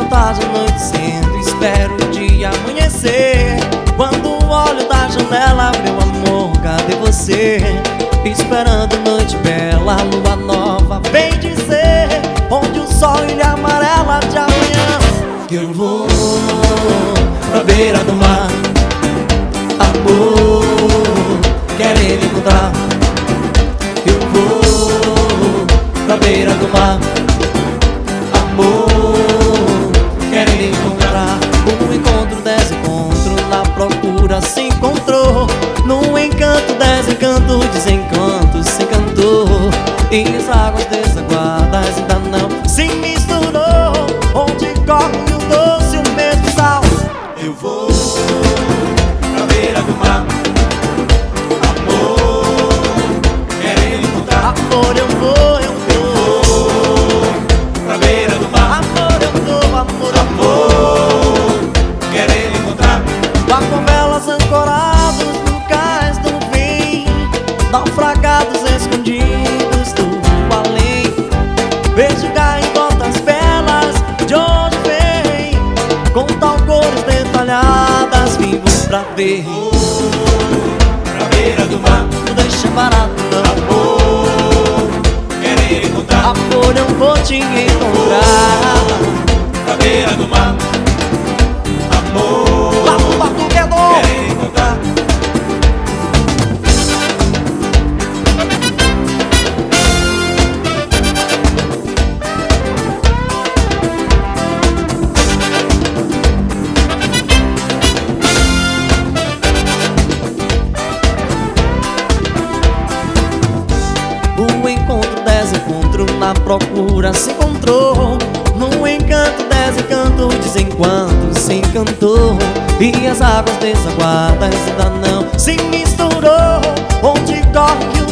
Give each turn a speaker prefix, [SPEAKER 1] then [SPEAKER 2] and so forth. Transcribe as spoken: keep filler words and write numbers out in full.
[SPEAKER 1] tarde anoitecendo, espero o dia amanhecer. Quando olho da janela, meu amor, cadê você? Esperando noite bela, lua nova vem dizer, onde o sol ilha amarela de amanhã. Eu vou pra beira do mar, amor, querendo encontrar. Eu vou pra beira do mar, amor, querendo encontrar. Um encontro, desencontro, na procura se encontrou. Num encanto, desencanto, desencanto, se encantou. E as águas desaguadas ainda não se misturou. Onde corre o doce e o mesmo sal.
[SPEAKER 2] Eu vou pra beira do mar, amor, querendo encontrar.
[SPEAKER 1] Amor, eu vou, eu vou,
[SPEAKER 2] eu vou pra beira do mar.
[SPEAKER 1] Amor, eu vou, amor,
[SPEAKER 2] amor, querendo encontrar.
[SPEAKER 1] Lá com velas ancorados no cais do fim, naufragados escondidos do além. Vejo gaivotas belas de onde vem, com tal cores detalhadas, vivo pra ver.
[SPEAKER 2] Pra beira do mar,
[SPEAKER 1] não deixa barato não.
[SPEAKER 2] Amor, querer encontrar.
[SPEAKER 1] Amor, eu vou te encontrar.
[SPEAKER 2] Pra beira do mar, amor,
[SPEAKER 1] lá no batuquedor,
[SPEAKER 2] querer encontrar.
[SPEAKER 1] um encontro, desencontro, na procura se encontrou. Num encanto, desencanto, desenquanto se encantou. E as águas desaguadas ainda não se misturou. Onde corre o